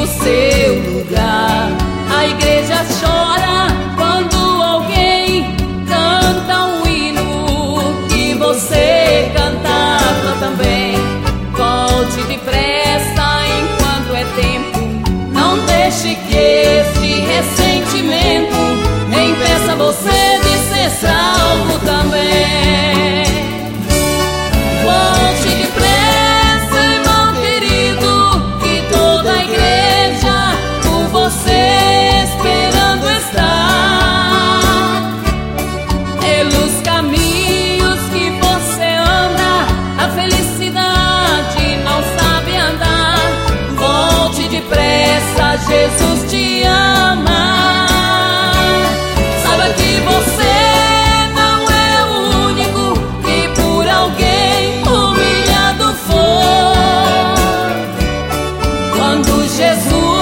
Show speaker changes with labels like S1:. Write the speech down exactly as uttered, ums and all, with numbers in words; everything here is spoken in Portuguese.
S1: no seu lugar. A igreja chora quando alguém canta um hino e você cantava também. Volte depressa enquanto é tempo, não deixe que este ressentimento impeça você de ser salvo também. Volte depressa, irmão querido, que toda a igreja por você esperando está. Pelos caminhos que você anda, a felicidade não sabe andar. Volte depressa, Jesus te ama. Saiba que você não é o único que por alguém humilhado foi. Quando Jesus